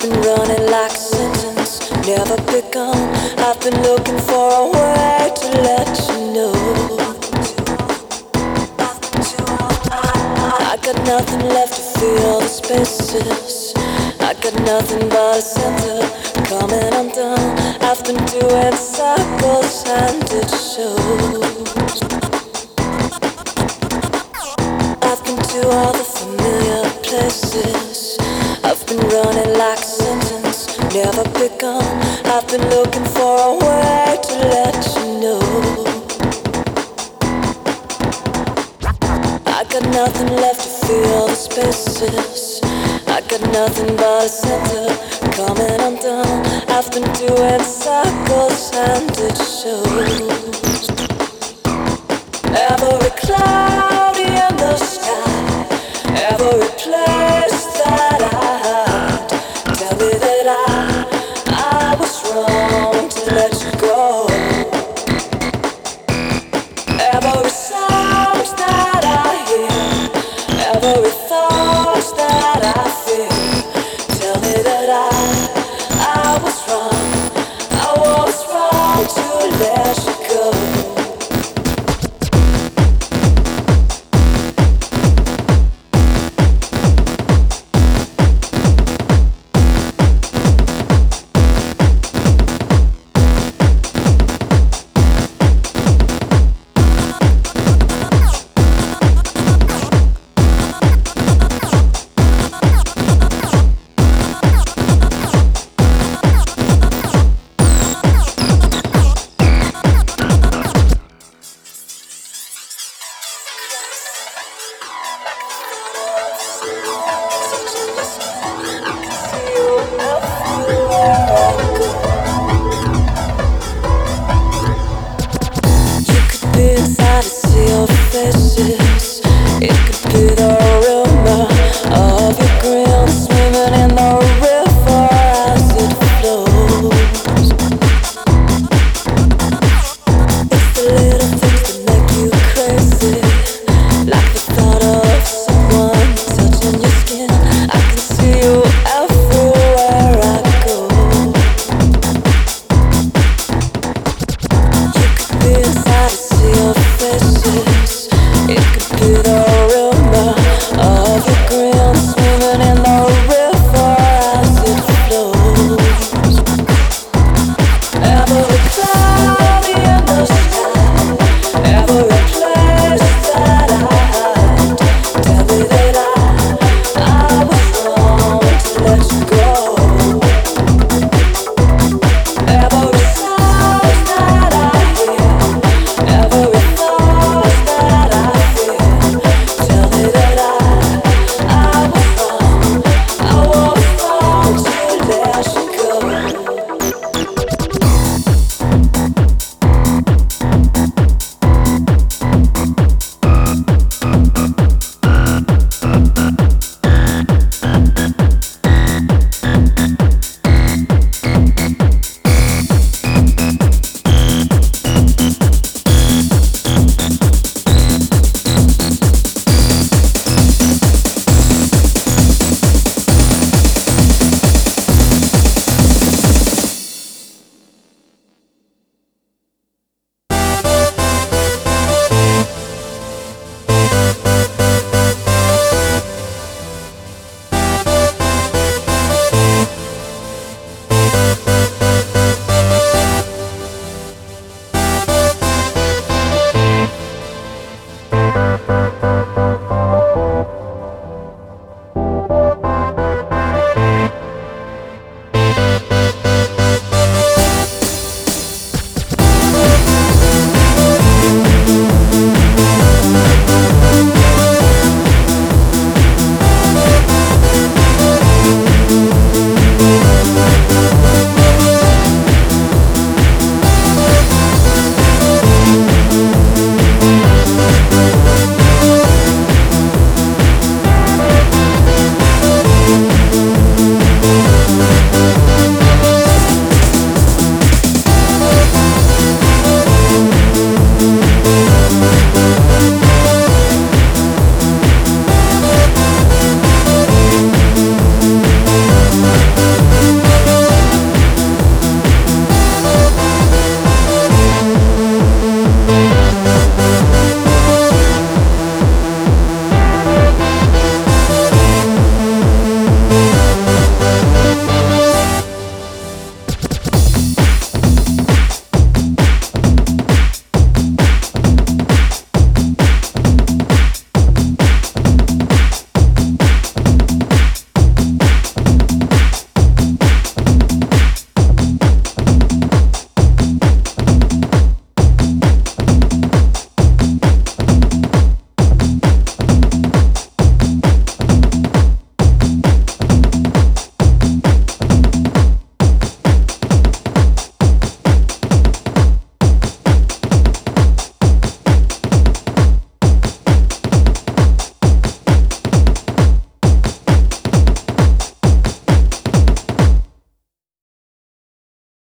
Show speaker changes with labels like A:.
A: been running like a sentence, never begun. I've been looking for a way to let you know. I got nothing left to fill the spaces. I got nothing but a center coming undone. I've been doing circles and it shows. I've been to all the familiar places. I've been running like a sentence, never begun. I've been looking for a way to let you know. I got nothing left to fill the spaces. I got nothing but a center coming undone. I've been doing circles and it shows. Every cloud